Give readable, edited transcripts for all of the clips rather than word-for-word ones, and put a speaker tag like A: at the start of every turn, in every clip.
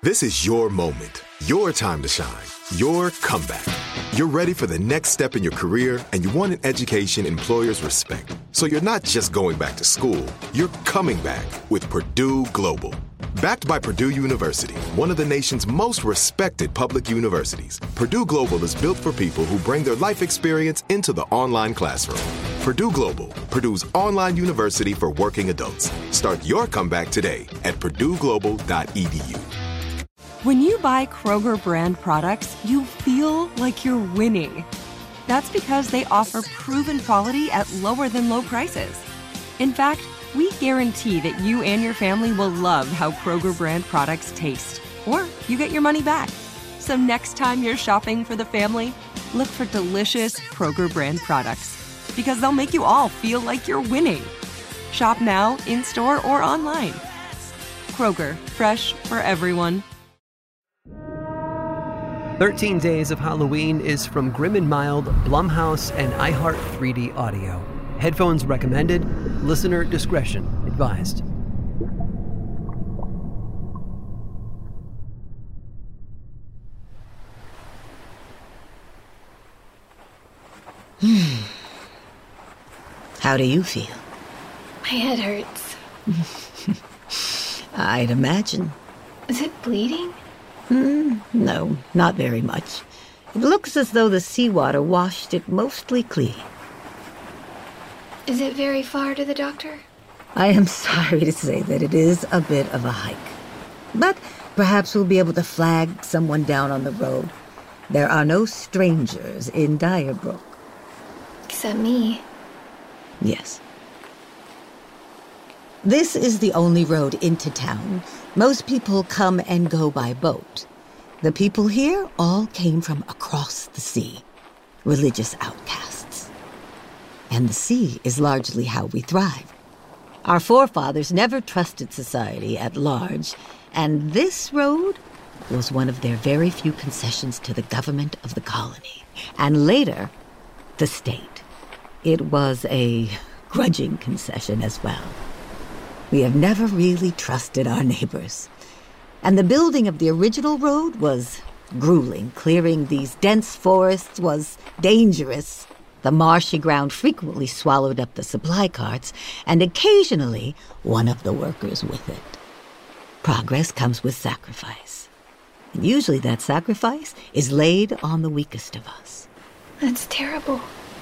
A: This is your moment, your time to shine, your comeback. You're ready for the next step in your career, and you want an education employers respect. So you're not just going back to school, you're coming back with Purdue Global. Backed by Purdue University, one of the nation's most respected public universities, Purdue Global is built for people who bring their life experience into the online classroom. Purdue Global, Purdue's online university for working adults. Start your comeback today at purdueglobal.edu.
B: When you buy Kroger brand products, you feel like you're winning. That's because they offer proven quality at lower than low prices. In fact, we guarantee that you and your family will love how Kroger brand products taste, or you get your money back. So next time you're shopping for the family, look for delicious Kroger brand products, because they'll make you all feel like you're winning. Shop now, in-store, or online. Kroger, fresh for everyone.
C: 13 Days of Halloween is from Grim & Mild, Blumhouse, and iHeart 3D Audio. Headphones recommended. Listener discretion advised.
D: How do you feel?
E: My head hurts.
D: I'd imagine.
E: Is it bleeding?
D: No, not very much. It looks as though the seawater washed it mostly clean.
E: Is it very far to the doctor?
D: I am sorry to say that it is a bit of a hike. But perhaps we'll be able to flag someone down on the road. There are no strangers in Dyerbrook.
E: Except me.
D: Yes. This is the only road into town. Most people come and go by boat. The people here all came from across the sea, religious outcasts. And the sea is largely how we thrive. Our forefathers never trusted society at large, and this road was one of their very few concessions to the government of the colony, and later, the state. It was a grudging concession as well. We have never really trusted our neighbors. And the building of the original road was grueling. Clearing these dense forests was dangerous. The marshy ground frequently swallowed up the supply carts, and occasionally one of the workers with it. Progress comes with sacrifice. And usually that sacrifice is laid on the weakest of us.
E: That's terrible.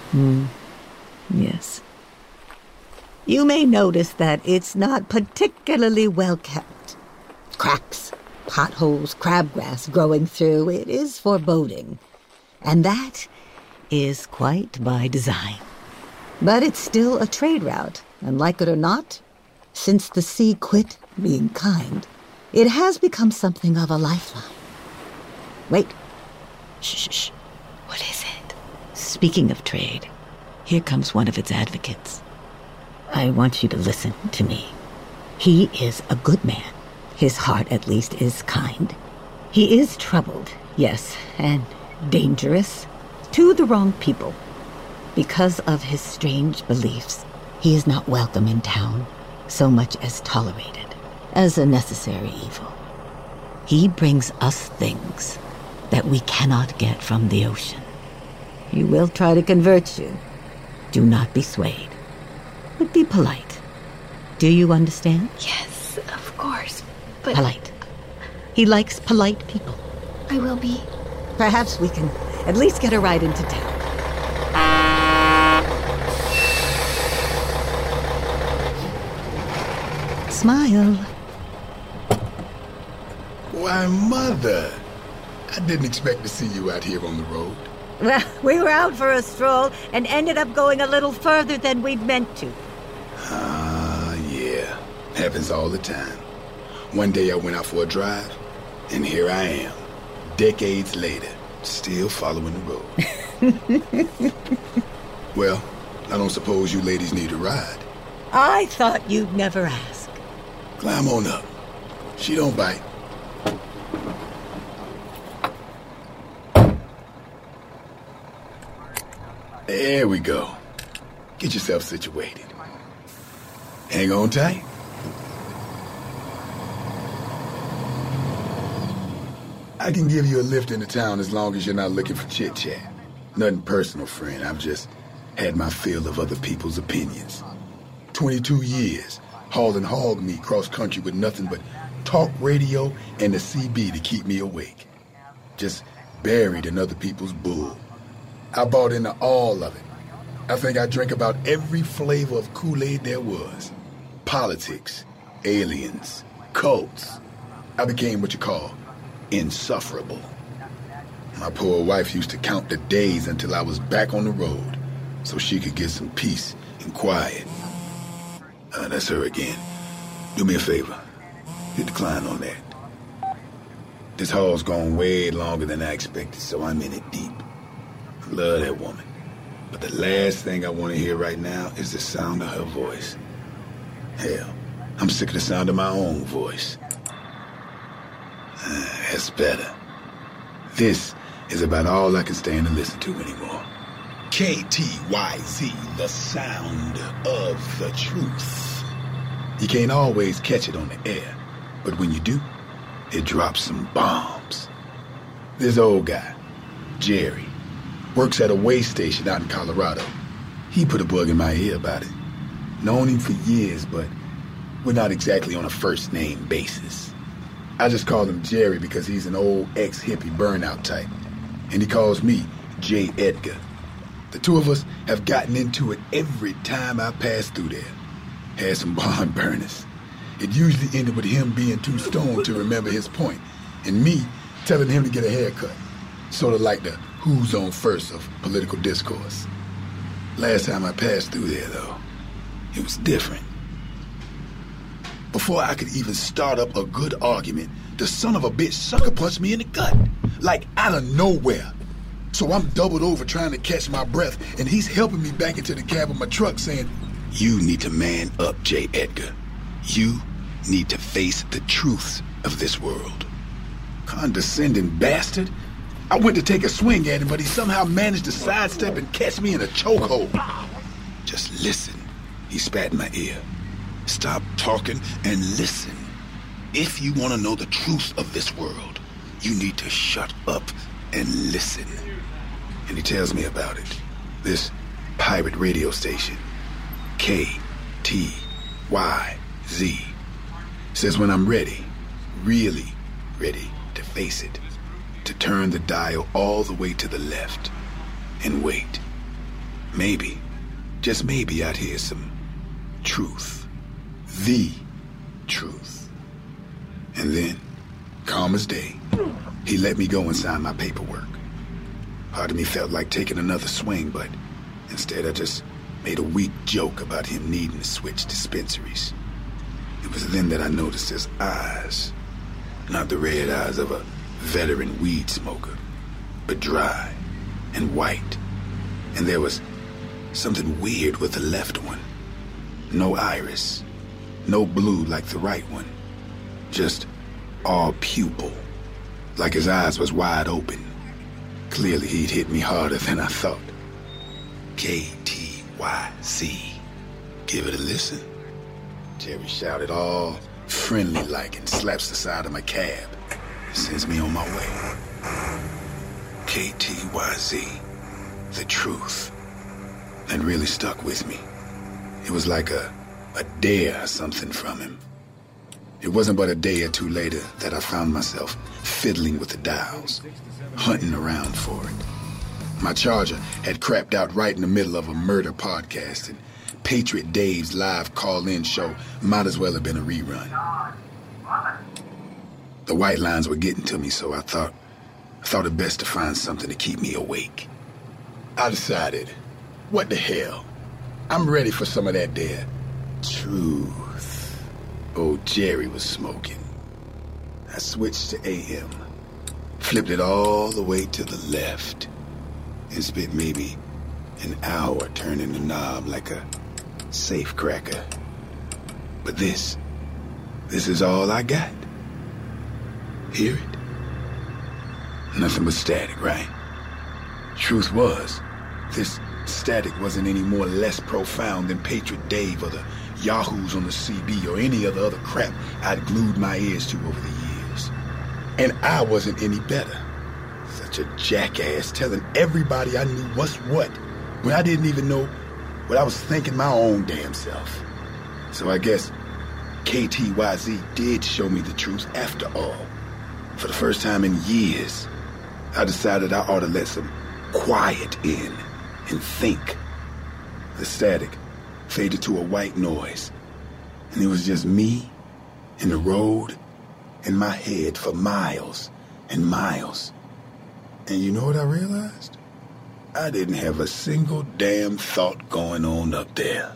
D: Yes. You may notice that it's not particularly well kept. Cracks, potholes, crabgrass growing through. It is foreboding. And that is quite by design. But it's still a trade route, and like it or not, since the sea quit being kind, it has become something of a lifeline. Wait. Shh.
E: What is it?
D: Speaking of trade, here comes one of its advocates. I want you to listen to me. He is a good man. His heart, at least, is kind. He is troubled, yes, and dangerous to the wrong people. Because of his strange beliefs, he is not welcome in town, so much as tolerated, as a necessary evil. He brings us things that we cannot get from the ocean. He will try to convert you. Do not be swayed, but be polite. Do you understand?
E: Yes, of course, but...
D: Polite. He likes polite people.
E: I will be.
D: Perhaps we can at least get a ride into town. Smile.
F: Why, Mother, I didn't expect to see you out here on the road.
D: Well, we were out for a stroll and ended up going a little further than we'd meant to.
F: Yeah. Happens all the time. One day I went out for a drive, and here I am, decades later, still following the road. Well, I don't suppose you ladies need a ride.
D: I thought you'd never ask.
F: Climb on up. She don't bite. There we go. Get yourself situated. Hang on tight. I can give you a lift into town as long as you're not looking for chit-chat. Nothing personal, friend. I've just had my fill of other people's opinions. 22 years hauling hog meat cross-country with nothing but talk radio and the CB to keep me awake. Just buried in other people's bull. I bought into all of it. I think I drank about every flavor of Kool-Aid there was. Politics, aliens, cults. I became what you call insufferable. My poor wife used to count the days until I was back on the road so she could get some peace and quiet. That's her again. Do me a favor. Hit decline on that. This haul's gone way longer than I expected, so I'm in it deep. I love that woman. But the last thing I want to hear right now is the sound of her voice. Hell, I'm sick of the sound of my own voice. That's better. This is about all I can stand to listen to anymore. KTYZ, the sound of the truth. You can't always catch it on the air, but when you do, it drops some bombs. This old guy, Jerry, works at a way station out in Colorado. He put a bug in my ear about it. Known him for years, but we're not exactly on a first-name basis. I just call him Jerry because he's an old ex-hippie burnout type. And he calls me J. Edgar. The two of us have gotten into it every time I pass through there. Had some barn burners. It usually ended with him being too stoned to remember his point, and me telling him to get a haircut. Sort of like the who's on first of political discourse. Last time I passed through there, though, it was different. Before I could even start up a good argument, the son of a bitch sucker punched me in the gut, like out of nowhere. So I'm doubled over trying to catch my breath, and he's helping me back into the cab of my truck saying, "You need to man up, J. Edgar. You need to face the truths of this world." Condescending bastard. I went to take a swing at him, but he somehow managed to sidestep and catch me in a chokehold. "Just listen," he spat in my ear. "Stop talking and listen. If you want to know the truth of this world, you need to shut up and listen." And he tells me about it. This pirate radio station, KTYZ, says when I'm ready, really ready to face it, to turn the dial all the way to the left and wait. Maybe, just maybe I'd hear some truth. The truth. And then, calm as day, he let me go and sign my paperwork. Part of me felt like taking another swing, but instead I just made a weak joke about him needing to switch dispensaries. It was then that I noticed his eyes. Not the red eyes of a veteran weed smoker, but dry and white. And there was something weird with the left one. No iris. No blue like the right one. Just all pupil. Like his eyes was wide open. Clearly he'd hit me harder than I thought. KTYZ. Give it a listen. Jerry shouted all friendly-like and slaps the side of my cab. Sends me on my way. KTYZ. The truth. That really stuck with me. It was like a dare or something from him. It wasn't but a day or two later that I found myself fiddling with the dials, hunting around for it. My charger had crapped out right in the middle of a murder podcast, and Patriot Dave's live call-in show might as well have been a rerun. The white lines were getting to me, so I thought it best to find something to keep me awake. I decided, what the hell? I'm ready for some of that there truth. Old Jerry was smoking. I switched to AM, flipped it all the way to the left, and spent maybe an hour turning the knob like a safe cracker. But this is all I got. Hear it? Nothing but static, right? Truth was, this static wasn't any more or less profound than Patriot Dave or the Yahoos on the CB or any of the other crap I'd glued my ears to over the years. And I wasn't any better. Such a jackass telling everybody I knew what's what when I didn't even know what I was thinking my own damn self. So I guess KTYZ did show me the truth after all. For the first time in years, I decided I ought to let some quiet in and think. The static faded to a white noise, and it was just me and the road and my head for miles and miles. And you know what I realized? I didn't have a single damn thought going on up there.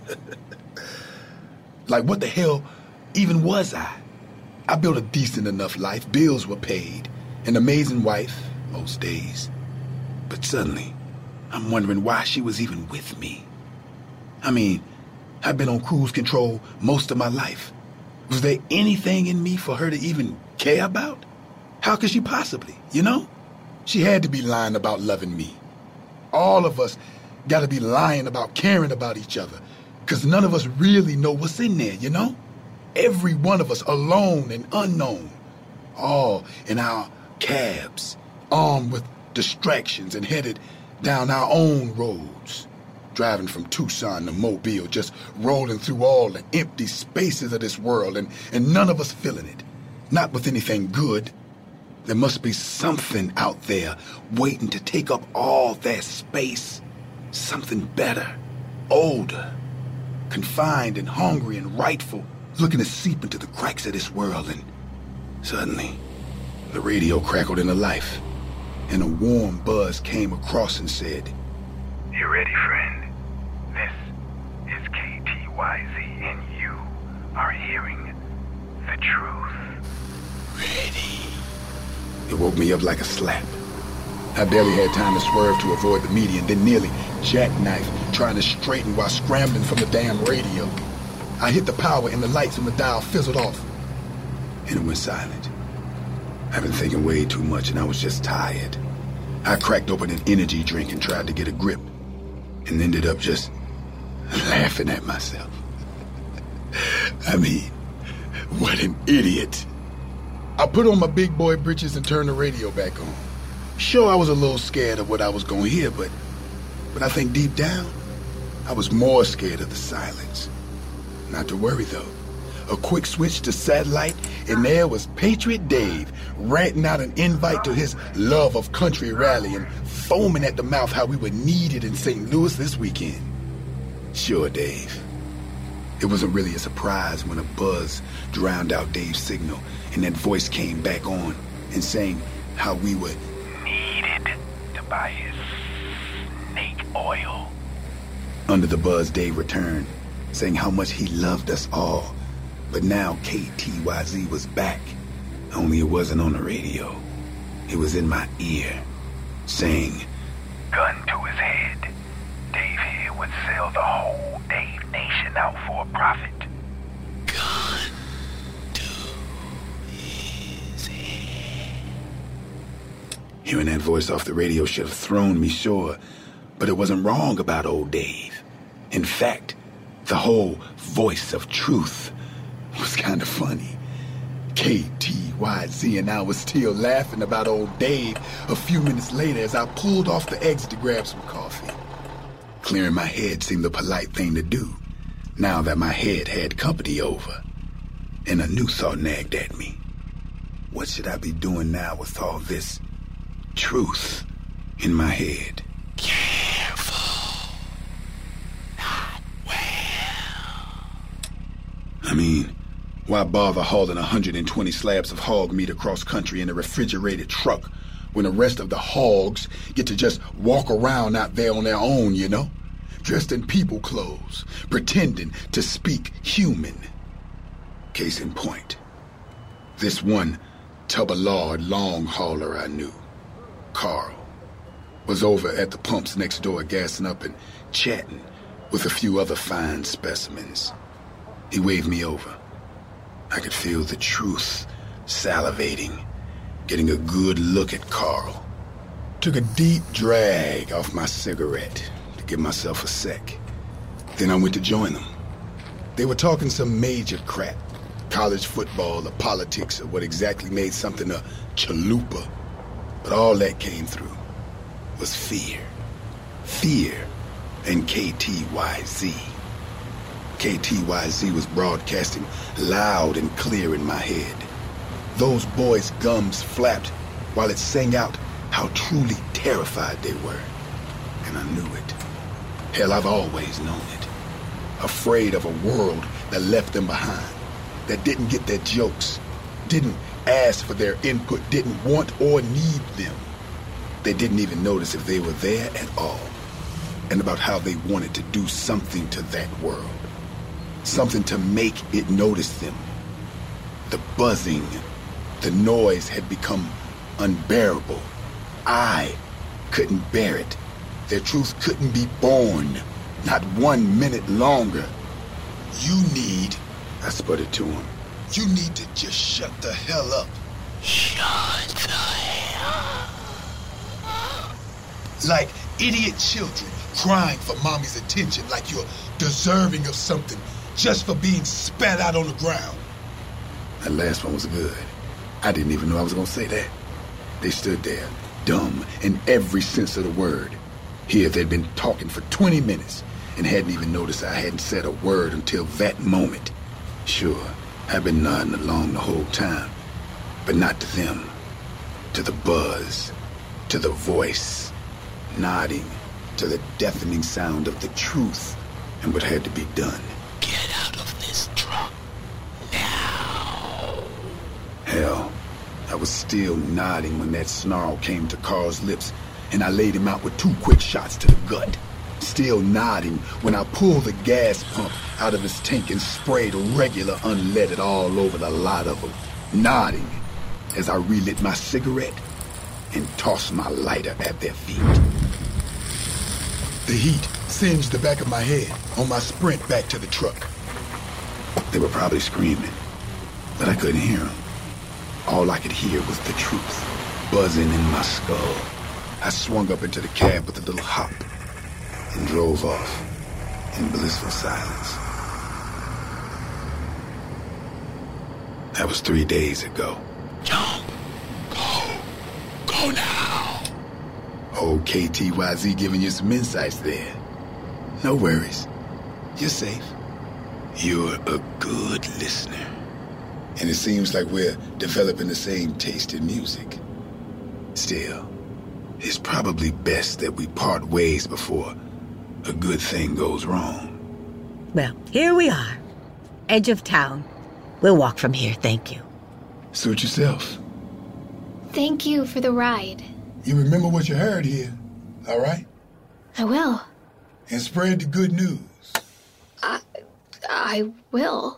F: Like, what the hell even was I? I built a decent enough life, bills were paid, an amazing wife most days. But suddenly, I'm wondering why she was even with me. I mean, I've been on cruise control most of my life. Was there anything in me for her to even care about? How could she possibly, you know? She had to be lying about loving me. All of us gotta be lying about caring about each other, because none of us really know what's in there, you know? Every one of us alone and unknown, all in our cabs, armed with distractions and headed down our own roads, driving from Tucson to Mobile, just rolling through all the empty spaces of this world, and none of us feeling it, not with anything good. There must be something out there waiting to take up all that space, something better, older, confined and hungry and rightful, looking to seep into the cracks of this world. And suddenly, the radio crackled into life, and a warm buzz came across and said,
G: "You ready, friend? This is KTYZ, and you are hearing the truth."
F: Ready. It woke me up like a slap. I barely had time to swerve to avoid the median, then nearly jackknife trying to straighten while scrambling from the damn radio. I hit the power and the lights on the dial fizzled off, and it went silent. I've been thinking way too much, and I was just tired. I cracked open an energy drink and tried to get a grip, and ended up just laughing at myself. I mean, what an idiot. I put on my big boy britches and turned the radio back on. Sure, I was a little scared of what I was going to hear, but I think deep down, I was more scared of the silence. Not to worry, though. A quick switch to satellite, and there was Patriot Dave ranting out an invite to his Love of Country rally and foaming at the mouth how we were needed in St. Louis this weekend. Sure, Dave. It wasn't really a surprise when a buzz drowned out Dave's signal and that voice came back on and saying how we were
G: needed to buy his snake oil.
F: Under the buzz, Dave returned, saying how much he loved us all. But now KTYZ was back, only it wasn't on the radio. It was in my ear, saying,
G: "Gun to his head. Dave here would sell the whole Dave Nation out for a profit."
F: Gun to his head. Hearing that voice off the radio should have thrown me, sure, but it wasn't wrong about old Dave. In fact, the whole voice of truth was kind of funny. KTYZ and I was still laughing about old Dave a few minutes later as I pulled off the exit to grab some coffee. Clearing my head seemed the polite thing to do, now that my head had company over. And a new thought nagged at me. What should I be doing now with all this truth in my head? Careful. Not well. I mean, why bother hauling 120 slabs of hog meat across country in a refrigerated truck when the rest of the hogs get to just walk around out there on their own, you know? Dressed in people clothes, pretending to speak human. Case in point, this one tub-o-lard long hauler I knew, Carl, was over at the pumps next door gassing up and chatting with a few other fine specimens. He waved me over. I could feel the truth salivating, getting a good look at Carl. Took a deep drag off my cigarette to give myself a sec. Then I went to join them. They were talking some major crap, college football, or politics, or what exactly made something a chalupa. But all that came through was fear. Fear and KTYZ. KTYZ was broadcasting loud and clear in my head. Those boys' gums flapped while it sang out how truly terrified they were. And I knew it. Hell, I've always known it. Afraid of a world that left them behind, that didn't get their jokes, didn't ask for their input, didn't want or need them. They didn't even notice if they were there at all. And about how they wanted to do something to that world. Something to make it notice them. The buzzing, the noise had become unbearable. I couldn't bear it. Their truth couldn't be born, not 1 minute longer. You need, I sputtered to him, you need to just shut the hell up.
G: Shut the hell up.
F: Like idiot children crying for mommy's attention, like you're deserving of something just for being spat out on the ground. That last one was good. I didn't even know I was gonna say that. They stood there, dumb in every sense of the word. Here they'd been talking for 20 minutes and hadn't even noticed I hadn't said a word until that moment. Sure, I've been nodding along the whole time, but not to them. To the buzz, to the voice, nodding to the deafening sound of the truth and what had to be done.
G: Get out of this truck now.
F: Hell, I was still nodding when that snarl came to Carl's lips, and I laid him out with 2 quick shots to the gut. Still nodding when I pulled the gas pump out of his tank and sprayed regular unleaded all over the lot of them. Nodding as I relit my cigarette and tossed my lighter at their feet. The heat singed the back of my head on my sprint back to the truck. They were probably screaming, but I couldn't hear them. All I could hear was the truth buzzing in my skull. I swung up into the cab with a little hop and drove off in blissful silence. That was 3 days ago.
G: Don't go now.
F: Old KTYZ giving you some insights there. No worries. You're safe. You're a good listener. And it seems like we're developing the same taste in music. Still, it's probably best that we part ways before a good thing goes wrong.
D: Well, here we are. Edge of town. We'll walk from here, thank you.
F: Suit yourself.
E: Thank you for the ride.
F: You remember what you heard here, all right?
E: I will.
F: And spread the good news.
E: I will.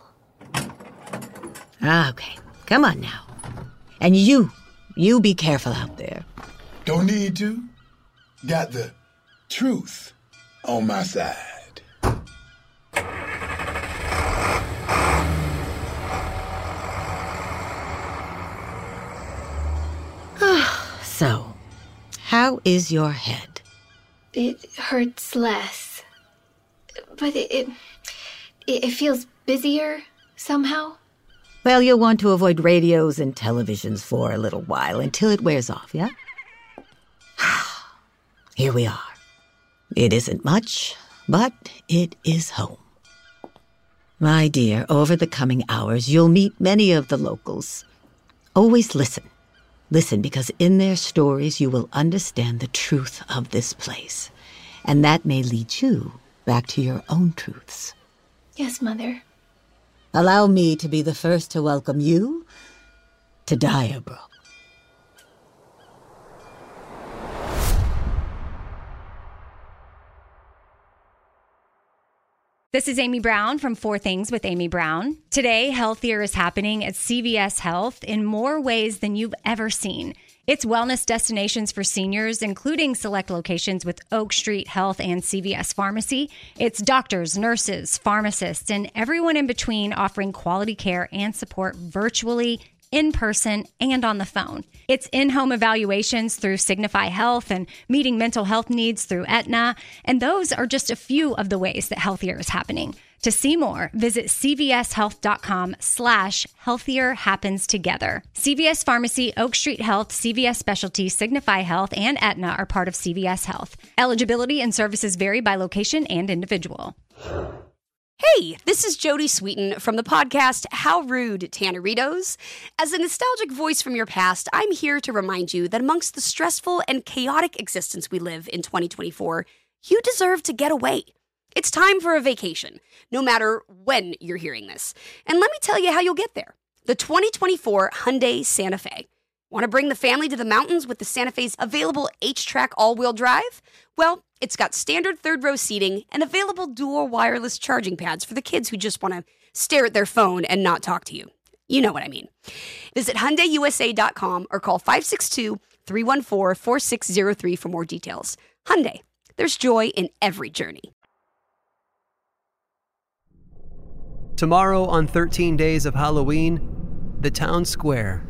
D: Okay, come on now. And you be careful out there.
F: Don't need to. Got the truth on my side.
D: So, how is your head?
E: It hurts less. But it feels busier somehow.
D: Well, you'll want to avoid radios and televisions for a little while until it wears off, yeah? Here we are. It isn't much, but it is home. My dear, over the coming hours, you'll meet many of the locals. Always listen. Listen, because in their stories you will understand the truth of this place. And that may lead you back to your own truths.
E: Yes, Mother.
D: Allow me to be the first to welcome you to Direbrook.
H: This is Amy Brown from 4 Things with Amy Brown. Today, healthier is happening at CVS Health in more ways than you've ever seen. It's wellness destinations for seniors, including select locations with Oak Street Health and CVS Pharmacy. It's doctors, nurses, pharmacists, and everyone in between offering quality care and support virtually, in person, and on the phone. It's in-home evaluations through Signify Health and meeting mental health needs through Aetna. And those are just a few of the ways that healthier is happening. To see more, visit cvshealth.com/healthier happens together. CVS Pharmacy, Oak Street Health, CVS Specialty, Signify Health, and Aetna are part of CVS Health. Eligibility and services vary by location and individual.
I: Hey, this is Jodie Sweetin from the podcast How Rude, Tanneritos. As a nostalgic voice from your past, I'm here to remind you that amongst the stressful and chaotic existence we live in 2024, you deserve to get away. It's time for a vacation, no matter when you're hearing this. And let me tell you how you'll get there. The 2024 Hyundai Santa Fe. Want to bring the family to the mountains with the Santa Fe's available H-Track all-wheel drive? Well, it's got standard third-row seating and available dual wireless charging pads for the kids who just want to stare at their phone and not talk to you. You know what I mean. Visit HyundaiUSA.com or call 562-314-4603 for more details. Hyundai, there's joy in every journey.
C: Tomorrow on 13 Days of Halloween, the town square.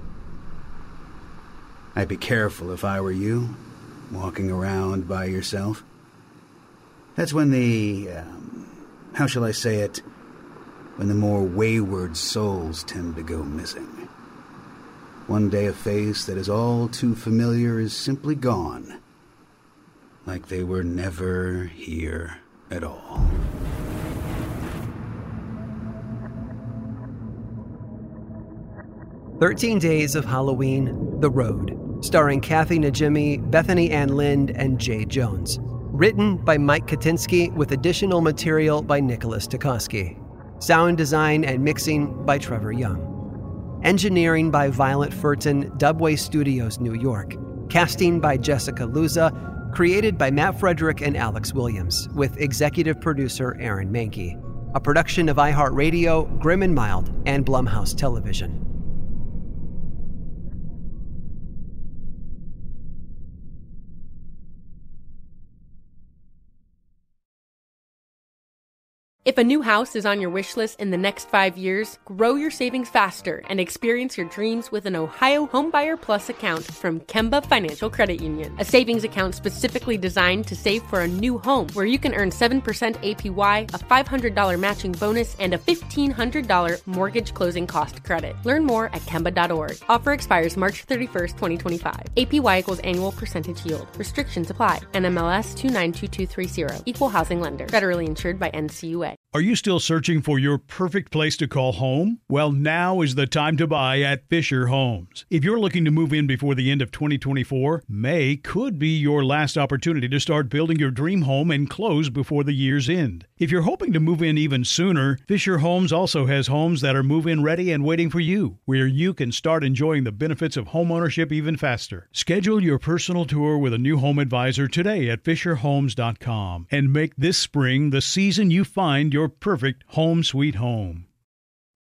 J: I'd be careful if I were you, walking around by yourself. That's when how shall I say it, when the more wayward souls tend to go missing. One day a face that is all too familiar is simply gone, like they were never here at all.
C: "13 Days of Halloween, The Road," starring Kathy Najimy, Bethany Ann Lind, and Jay Jones. Written by Mike Katinsky with additional material by Nicholas Tukoski. Sound design and mixing by Trevor Young. Engineering by Violet Furton, Dubway Studios, New York. Casting by Jessica Luza. Created by Matt Frederick and Alex Williams, with executive producer Aaron Mahnke. A production of iHeartRadio, Grim and Mild, and Blumhouse Television.
K: If a new house is on your wish list in the next 5 years, grow your savings faster and experience your dreams with an Ohio Homebuyer Plus account from Kemba Financial Credit Union. A savings account specifically designed to save for a new home, where you can earn 7% APY, a $500 matching bonus, and a $1,500 mortgage closing cost credit. Learn more at Kemba.org. Offer expires March 31st, 2025. APY equals annual percentage yield. Restrictions apply. NMLS 292230. Equal housing lender. Federally insured by NCUA.
L: Are you still searching for your perfect place to call home? Well, now is the time to buy at Fisher Homes. If you're looking to move in before the end of 2024, May could be your last opportunity to start building your dream home and close before the year's end. If you're hoping to move in even sooner, Fisher Homes also has homes that are move-in ready and waiting for you, where you can start enjoying the benefits of homeownership even faster. Schedule your personal tour with a new home advisor today at FisherHomes.com and make this spring the season you find your perfect home sweet home.